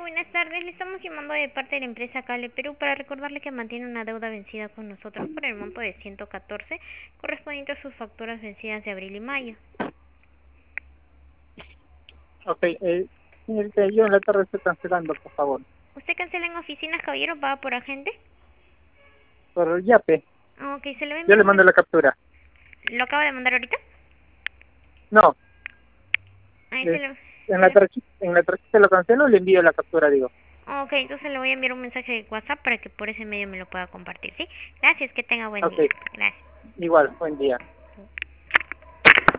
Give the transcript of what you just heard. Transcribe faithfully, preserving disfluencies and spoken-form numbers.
buenas tardes. Le estamos llamando de parte de la empresa Cable Perú para recordarle que mantiene una deuda vencida con nosotros por el monto de ciento catorce, correspondiente a sus facturas vencidas de abril y mayo. Ok, eh, señorita, yo en la tarde estoy cancelando, por favor. ¿Usted cancela en oficinas, caballero, paga por agente? Por el yape, Ok, se le va a yo enviar le un mando mensaje. la captura. ¿Lo acaba de mandar ahorita? No, Ahí se es- lo... en Se la lo... tarjeta, en la tarjeta lo cancelo, le envío la captura, digo. Ok, entonces le voy a enviar un mensaje de WhatsApp para que por ese medio me lo pueda compartir, ¿sí? Gracias, que tenga buen Ok, día. Gracias. igual, buen día.